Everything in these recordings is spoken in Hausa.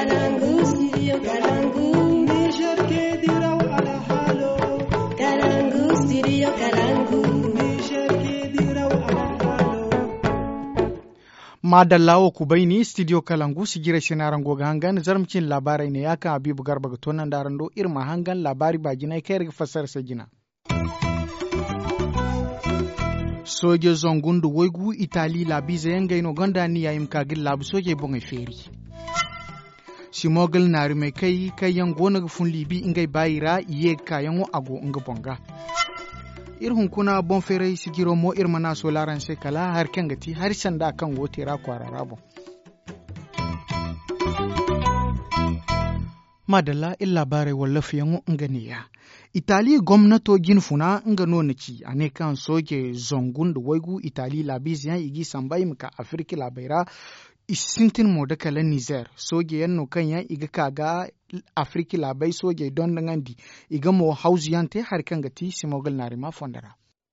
Kalangu, studio Kalangu. Niger ke diraw ala halo. Kalangu, studio Kalangu. Niger ke diraw ala halo. Madallawo kubaini studio Kalangu sigira shinaran goga hangan zarmcin labarai ne yakan Habibu Garba ga tonan darando irma hangan labari bajina kai riga fasar sajina. Soje zongundu woigu Itali labiza yanga ino gonda ni yayim kagil labu soje bonga feri. Simogel nari mai kai yang gona gufun libi ingai bayira iye kayango ago nga bonga. Irhun kuna bon fere sigiro mo irmana solaran se kala har kangati har sanda kan wote ra kwararabo. Madalla illa bare wallafi yango nganiya. Itali gwamnato ginfuna nga nonaci ane kan soke zongun da waigu Itali labiz yan igi sambai muka Afirki labaira isintin mo da kala Niger soge yanno kan yan iga kaga Afirki labai soge don ngandi iga mo hausi yante har kan gati simogal narima fondara.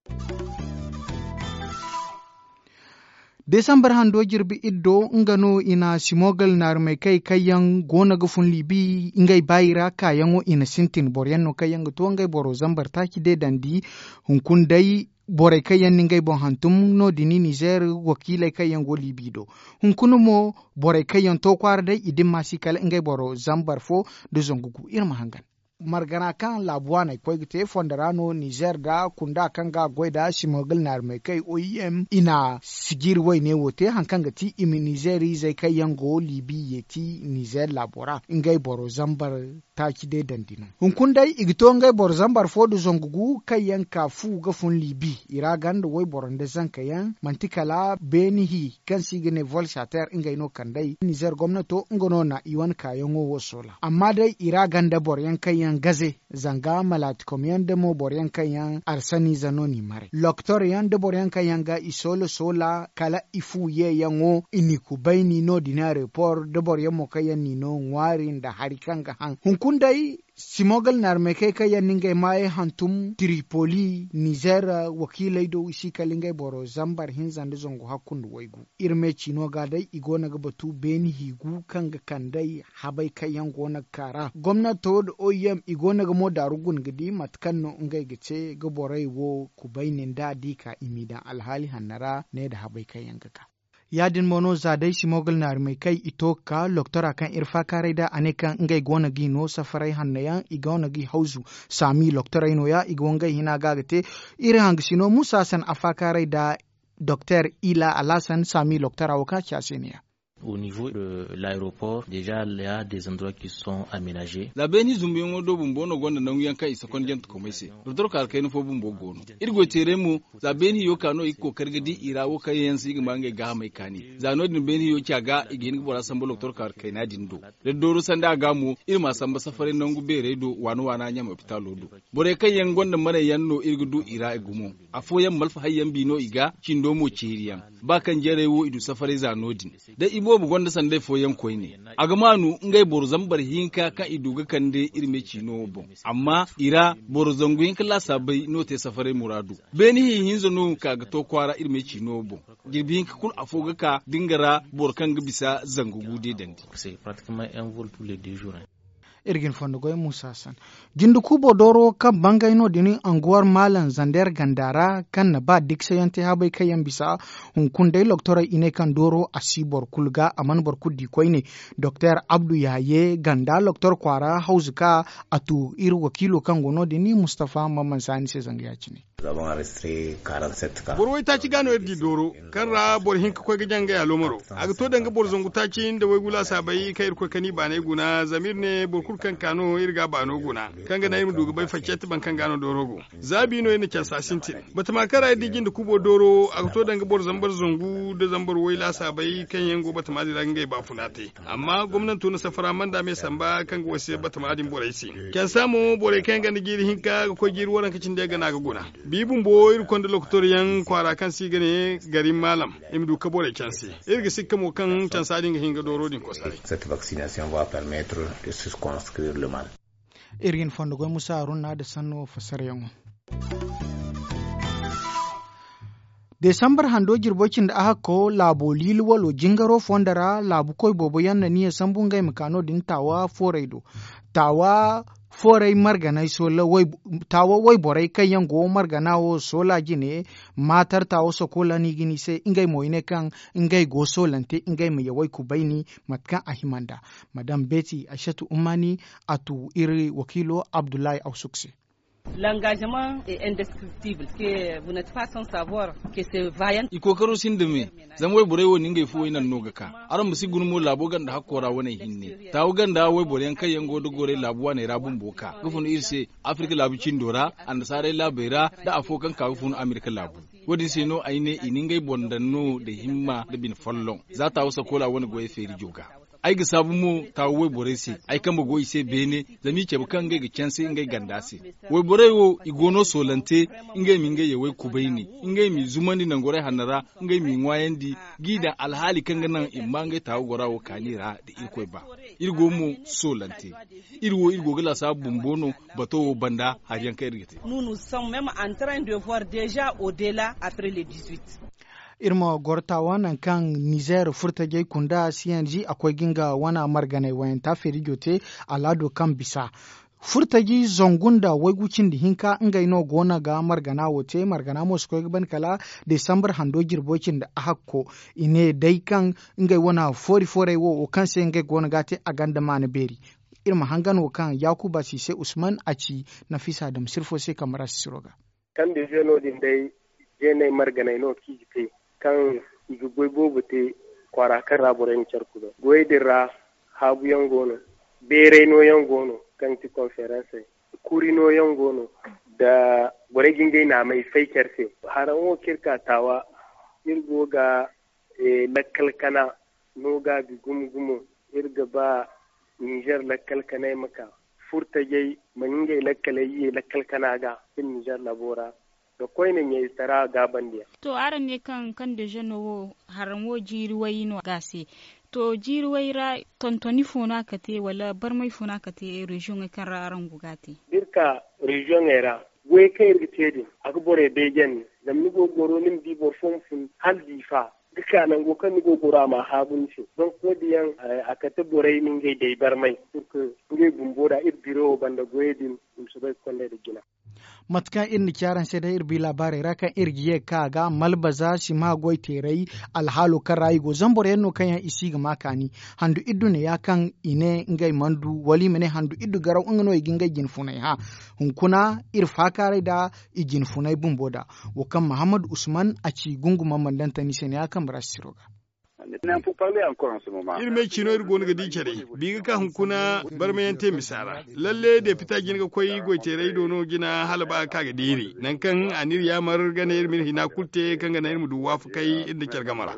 Desambar hando jirbi iddo ngano ina simogal nar mai kai kayan gona gufun libi ingai bayira kayango ina sintin boryanno kayan to ngai boro zambar taki de dandi hunkun dai bore kayan ningai bon hantum no dini Niger wakile kayan go libido hunkunu mo bore kayan to kwar dai idin masikal ingai boro zambar fo de zongugu irma hangan margana kan labuwana kwegite fondarano Niger da kunda kanga goida shimogal nar mai kai OEM ina sigir wai ne wote hankan gati imi Nigeri zai kai yango libi yeti Niger labora ingai boro zambar taki de dandino hunkundai igito ngai boro zambar fodu zongugu kai yanka fu gafun libi iragan da wai boron da zan kayan mantikala benihi kan sigine vol shater ingai no kandai Niger gwamnato ngono na iwan kayan wo sola amma dai iragan da boryan kayan gaze zanga malatikom yanda mo boryan kayan arsani zanoni mare loktor yanda boryan kayan ga isolo sola kala ifu ye yango iniku baini no dinare por de boryan mo kayan nino ngwari da harikan ga han hunkundai simogal nar me kai kayan ningai mai hantum Tripoli Niger wakilai do isi kalingai boro zambar hinzan da zongo hakundu waigu irme chino ga dai igona ga batu beni higu kanga kandai habai kayan gona kara gwamnato da OEM igona ga modarugun gidi matkanno ngai gice ga borai wo kubainin da dika imidan alhali hannara ne da habai kayan gaka yadin mono zadai simogal nar mai kai ito ka loktora kan irfa kare da anekan ngai gona gi no safarai hannayan igona gi hauzu sami loktora ino ya igonga hina gagate ire hangsino musa san afakare da Dr. Ila Alasan sami loktora waka chasenia. Au niveau de l'aéroport, déjà il y a des endroits qui sont aménagés. La beni zumbi ngodo bumbono gonda na nguyanka isakon jent komese. Dr. Karkaino fo bumbo gono. Irgo teremu za beni yo kano iko kargadi irawo kayen sigi mange ga mai kani. Za no din beni yo kyaga igin gbora sambo Dr. Karkaina dindo. De doro sanda gamu irma samba safarin nangu bere do wano wana nya mapitalo do. Bore kayen gonda mare yanno irgudu ira igumo. Afo yan malfa hayyan bino iga cindo mo ciriyan. Bakan jerewo idu safari za nodin. Da ibo bu gonda sande fo yankoi ne agamanu ngai borzambar hinka ka iduga kande irme chino bon amma ira borzangu hinka la sabai no te safare muradu beni hinzo no kaga to kwara irme chino bon girbi hinka kul afoga ka dingara borkan bisa zangu gude dandi C'est pratiquement un vol tous les 2 jours. Irgin fondogoy Musa San. Jindu kubo doro kan bangaino dini anguwar malan zander gandara kan na ba dik sayante habai kayan bisa hunkundai loktora ine kan doro asibor kulga aman bor kuddi koine Dr. Abdu Yaye ganda loktor kwara hauzuka atu ir wakilo kan gono dini Mustafa Mamman Sani se zangaya cine. Nous avons enregistré 47 cas. Borwai ta ci gano yadda doro, kan ra bor hinka kwai gajan ga yalomaro. A ga to danga bor zongu ta ci da wai gula sabai kai irko kani ba ne guna, zamir ne bor kurkan kano irga ba no guna. Kan ga nayi dugu bai faket ban kan gano dorogo. Zabi no yana kyan sasintin. Bata makara yadda gin da kubo doro, a ga to danga bor zambar zongu da zambar wai la sabai kan yango bata ma da ngai ba funate. Amma gwamnati na safara man da mai samba kan ga wasu bata ma din borai si. Kyan samu borai kan ga giri hinka ko giri waran kacin da ga na ga guna. Bibun boyir konde loktoriyan kwara kan si gane garin malam imdu kabore kansi irga sikka mo kan tansa dinga hinga doro din kosare. Cette vaccination va permettre de circonscrire le mal. Irgin fondogoy Musa Haruna da sanno fasar yango. Desambar hando jirbokin da aka ko labo lilwalo jingaro fondara labu koi bobo yanna niya sambun gai makano din tawa foreido. Tawa forai marganai sola tawa wai borai kai yango margana wo sola gine matar tawa sokola ni gini se ingai moine kan ingai go solante ingai mai yawai kubaini matkan ahimanda. Madam Betty Ashatu Umani atu iri wakilo Abdullahi Ausuksi. L'engagement est indescriptible, que vous n'êtes pas sans savoir que c'est vaillant. Ikokaro sindeme, zan wai bore woni ngai fu nan noga ka. Aran musi gunmo labo ganda hakora wani hinne. Tawo ganda wai bore yan kai yango dogore labuwa ne rabun boka. Gufun irse Afrika labu cindora, andasare labera da afokan ka gufun Amerika labu. Wodi seno aine iningai bondanno da himma da bin follon. Za ta wasa kola wani goye feri joga. Ai ga sabu mu ta wai bore se ai kan ba goyi se bene zami ke bukan ga kyanse ngai ganda se wai bore wo igono solante ngai mi ngai wai kubaini ngai mi zumandi nan gore hanara ngai mi ngwayandi gida alhali kan nan imma ngai ta gora wo kanira da irkoi ba irgo mu solante irgo gala sabu bombono bato banda hariyan kai rigete. Nous sommes même en train de voir déjà au-delà après le 18. Irma gorta wannan kan Niger furtage kunda CNG akwai ginga wana marganai wayan ta ferijote alado kan bisa. Furtagi zongunda waigucin da hinka ingai no gona ga margana wote margana mo sko ban kala December hando girbocin da hakko ine dai kan ingai wana fori wo kan sai ingai gona gate a ganda mana beri. Irma hangan kan Yakuba Sise Usman Aci Nafisa Adam Sirfo sai kamar Siroga. Kan da jeno din dai jenai marganai no kijite kan igu goybo bute kwara kan raboren charkudo goydira habu yangono bere no yangono kan ti conference kuri no yangono da gore gingai na mai faikarse haran wo kirka tawa irgo ga lakalkana no ga gumgumo irga ba Niger lakalkana maka furta gai maningai lakalai lakalkana ga in Niger labora da koinin ya tara gaban diya. To aran ne kan da janowo haran wo jiriwai no gase. To jiriwai ra tontoni funa kate wala barmai funa kate region kan aran gugate. Birka region era we kai rigitedi akbore begen zamni go goro nim di bo fon hal difa duka nan go kan go gora ma habun shi don ko diyan akata bore min gai dai barmai duk ngai bumbora biro banda goyedin su bai kolle da gina. Matkan irni kyaran sai da irbi labare rakan irgiye kaga malbaza shi ma goy terai alhalu karai go zambore yanno kan ya isi ga makani handu iddu ne ya kan ine ngai mandu wali mene handu iddu garau ngano iginga gin funai ha hunkuna irfa kare da igin funai bumboda wakan Muhammad Usman Aci gunguma mandanta ni sen ya kan brasiroga. Irme kino irgo ga dikere biga ka hunkuna barmayante misara lalle da fita gin ga koyi goitere dono gina halaba ka ga diri nan kan anir ya mar gane irmin hina kulte kan ga na irmu duwa fu kai inda kyar gamara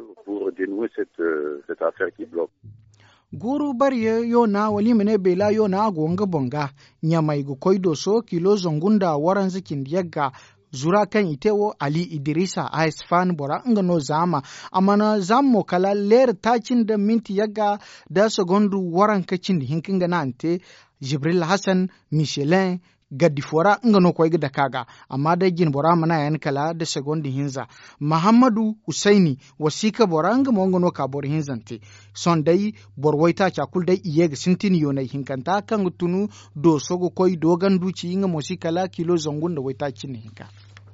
guru bari yo na wali mene bela yo na gonga bonga nyamai go koido so kilo zongunda waran zikin yagga zura kan itewo Ali Idrisa Aisfan bora ngano zama amana zammo kala ler tacin da minti yaga da segondu waran kacin hinkin ga nante Jibril Hassan Michelin gadifora ngano koy da kaga amma da gin bora mana yan kala da segondi hinza Muhammadu Husaini wasika bora ngamo ngano ka bor hinzante son dai borwaita chakul dai iye ga sintini yo nay hinkanta kan tunu do sogo koy do ganduci ngamo sikala kilo zongun da waita kin hinka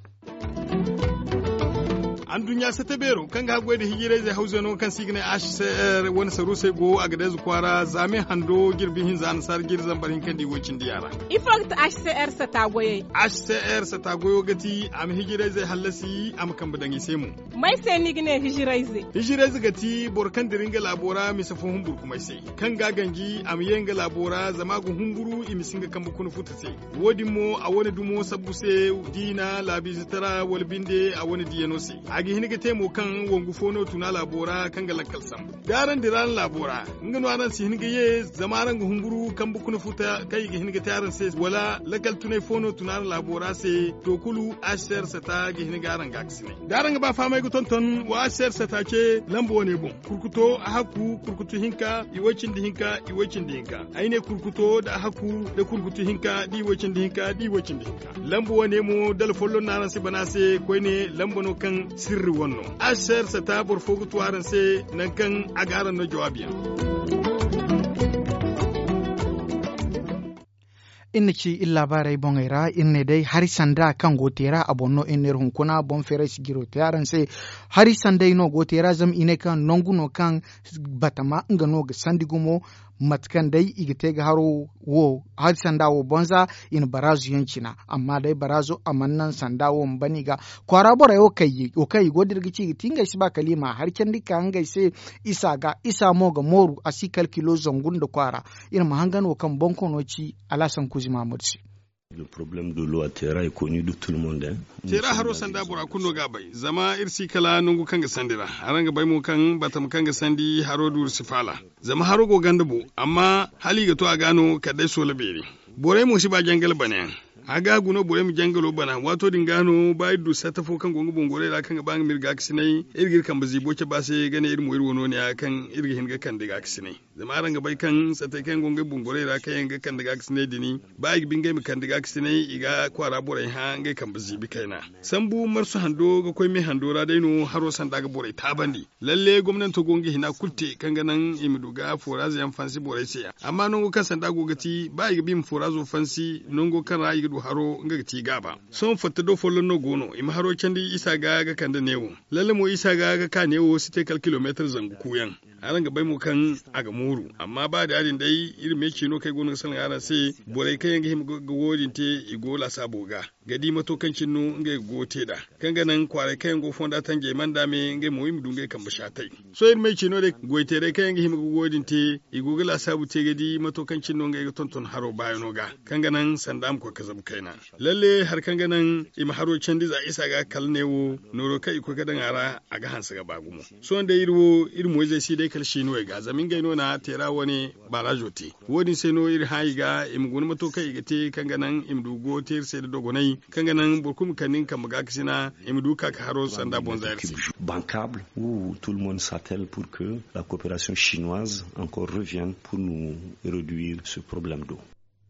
an dunya sata bero kan ga gwe da hijire zai hauze no kan signe HCR wani saru sai go a gadez kwara zame hando girbin hin zan sar girzan barin kan diwocin diyara ifakt HCR sata goye HCR sata goyo gati am hijire zai hallasi am kan budangi sai mu mai sai ni gine hijire zai gati borkan diringa labora mi safo humbur kuma sai kan ga gangi am yenga labora zama go humburu imisinga kan bukun futa sai wodi mo a wani dumo sabuse dina labi zitara wal binde a wani diyano sai agi hiniga temo kan wongu fono tuna labora kan ga lakkal sam daran diran labora ngano anan si hiniga ye zamaran ga hunguru kan bukuna futa kai ga hiniga taran se wala lakal tunai fono tuna labora se to kulu asher sata ga hiniga ran ga aksine daran ga ba fama ga tonton wa asher sata ke lambo ne bon kurkuto a haku kurkutu hinka iwacin da hinka aine kurkuto da haku da kurkutu hinka di wacin da hinka lambo ne mo dal follo naran se bana se koine lambo no kan sirri wannan asar sa ta burfogu tuwaran sai nan kan agaran na jawabiyan inna ci illa barai bongaira inne dai hari sanda kan gotera abonno inner hunkuna bon fere sigiro taran sai hari sanda ino gotera zam ine kan nonguno kan batama ngano ga sandigumo matkan dai igite ga haro wo hari sanda wo bonza in barazu yancina amma dai barazu amannan sanda wo mbaniga kwara bora yo kai godir gici tinga shi kalima har kan dika hangai sai isa mo ga moru asikal kilo zongun da kwara in mahangan wo kan bonkono ci alasan Kuzima Morsi. Le problème de l'eau à Terra est connu de tout le monde. Terra haro sanda bura kuno gabai zama irsi kala nungu kanga sandira aranga bai mu kan batam kanga sandi haro dur sifala zama haro go gandabo amma hali ga to a gano kadai so labere bore mu shi ba jangal bane aga guno bore mu jangalo bana wato dingano bai du satafo kan gongo bongore da kan bang mirga aksinai irgir kan bazi boce ba sai gane irmu irwono ne akan irgir hinga kan daga aksinai zama ranga bai kan satai kan gongo bongore da kan yanga kan daga aksinai dini bai bingai mi kan daga aksinai iga kwara bore ha ngai kan bazi bi kaina sambu marsu hando ga koi mi hando ra daino haro san daga bore ta bandi lalle gwamnati to gongi hina kutte kan ganan imiduga forazi yan fansi bore sai amma nongo kan san dago gati bai ga bim forazo fansi nongo kan rayi haro nga ti gaba son fatta do follo no gono im haro candi isa ga kanda newo lalle mo isa ga ka newo site kal kilometer zangu kuyan aran ga bai mu kan aga muru amma ba da adin dai irin me kino kai gono san ara sai bore kai yanga him ga wodin te igola saboga gadi mato kan cinno nga gote da kan ganan kware kai go fonda tange manda me nga mo yim dungai kan bashatai so irin me kino de goite re kai yanga him ga wodin te igola sabu te gadi mato kan cinno nga ga tonton haro bayano ga kan ganan sandam ko kazabu kaina lalle har kan ganan im haro candi za isa ga kalnewo noro kai ko kadan ara aga hansa ga bagumo so anda irmo zai si dai kalshi no ga zamin gaino na tera wani barajote wodin sai no ir haiga im gun mato kai gate kan ganan im dugo ter sai da dogonai kan ganan burkum kanin kan maga kisina im duka ka haro sanda bonza bancable où tout le monde s'attelle pour que la coopération chinoise encore revienne pour nous réduire ce problème d'eau.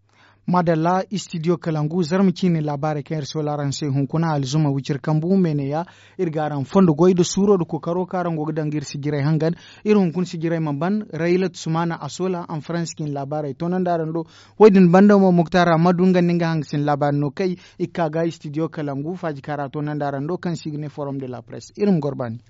Madalla studio Kalangu zarmiki ne labarai kan yarso laran sai hunkuna alzuma wicir kambu mene ya irgaran fondo goydo suro do kokaro karan go dangir sigirai hangan irin hunkun sigirai mamban railat sumana asola an france kin labarai tonan darando wadin banda mo muktara madunga ninga hangsin labar no kai ikaga studio Kalangu faji karato nan darando kan signe forum de la presse irin gorbani.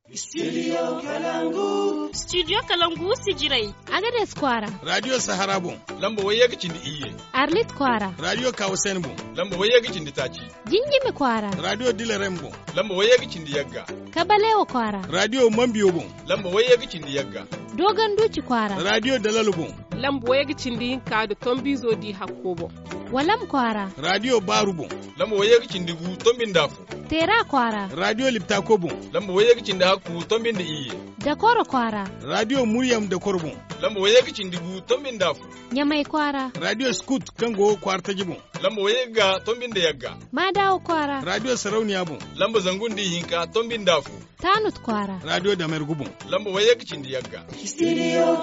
Studio Kalangu. Studio Kalangu sijirai. Agades Kwara. Radio Sahara bon. Lamba waye gicin da iye. Arlit Kwara. Radio Kausen bon. Lamba waye gicin da taci. Jinjimi Kwara. Radio Dilerem bon. Lamba waye gicin da yagga. Kabalewa Kwara. Radio Mambiyo bon. Lamba waye gicin da yagga. Dogon Duci Kwara. Radio Dalalu bon. Lamba waye gicin da yinka da Tombizo di Hakkobo. Walam Kwara. Radio Baru bon. Lamba waye gicin da gu Tombin dafu. Tera Kwara. Radio Liptako bon. Lamba waye gicin da haku Tombin da iye. Dakoro Kwara. Radio Muryam da Korbon. Lamba waye gicin da gu Tombin dafu. Nyamai Kwara. Radio Scoot Kango Kwarta Jibon. Lamba waye ga Tombin da yagga. Madawo Kwara. Radio Sarauniya bon. Lamba zangun da yinka Tombin dafu. Tanut Kwara. Radio Damer Gubon. Lamba waye gicin da yagga. Studio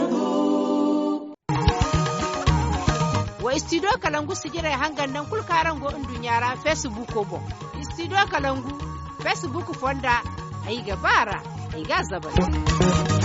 Kalangu. Wa studio Kalangu sigira hangan nan kulkaran go indunyara Facebook ko bon. Studio Kalangu Facebook fonda ai gabara ai ga zabara.